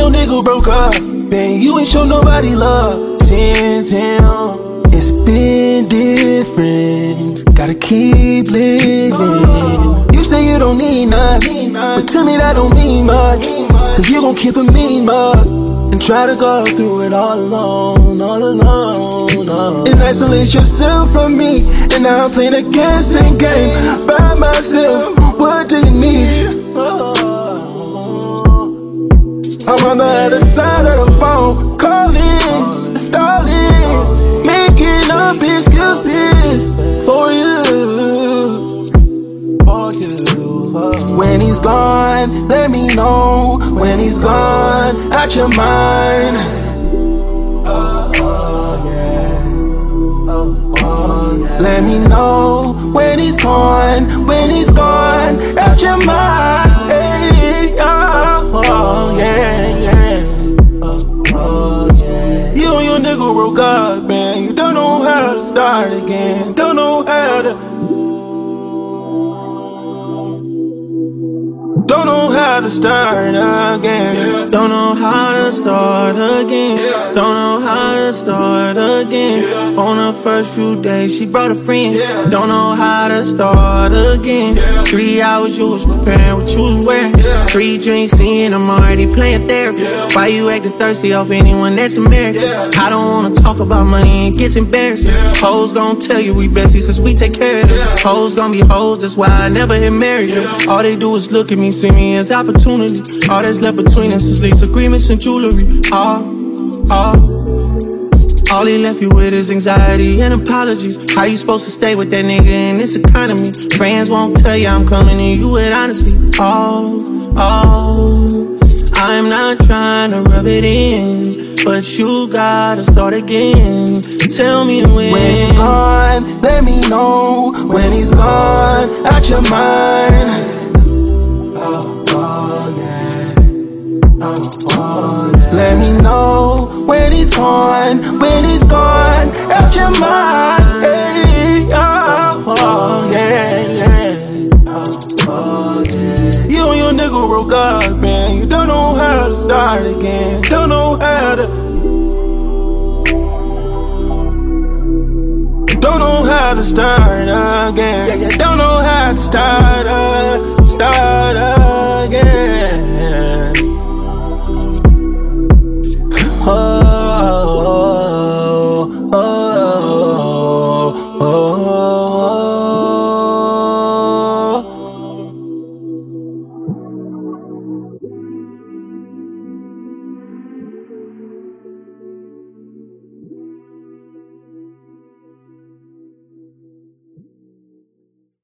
your nigga broke up, man, you ain't show nobody love since him. It's been different, gotta keep living. You say you don't need nothing, but to me that don't mean much, cause you gon' keep a mean mug and try to go through it all alone, all alone. And isolate yourself from me, and now I'm playing a guessing game by myself. What do you need? I'm on the other side of the phone, calling, stalling, making up excuses for you. When he's gone, let me know. When he's gone, out your mind. Let me know when he's gone, out your mind. Hey, oh, yeah, yeah. You and your nigga broke up, man. You don't know how to start again. Don't know how to start again. Don't know how to start again. Don't know how to start again. On the first few days, she brought a friend. Don't know how to start again. 3 hours you was preparing what you was wearing. 3 drinks in, I'm already playing therapy. Why you acting thirsty off anyone that's American? I don't wanna talk about money, it gets embarrassing. Hoes gon' tell you we besties since we take care of them. Hoes gon' be hoes, that's why I never hit married. All they do is look at me, see me as opportunity. All that's left between us is lease agreements and jewelry. All he left you with is anxiety and apologies. How you supposed to stay with that nigga in this economy? Friends won't tell you I'm coming to you with honesty. I'm not trying to rub it in, but you gotta start again. Tell me when he's gone, let me know. When he's gone, out your mind. Let me know when he's gone, out your mind. Hey, oh, yeah, yeah. You and your nigga broke up, man. You don't know how to start again. Don't know how to start again. Don't know how to start again.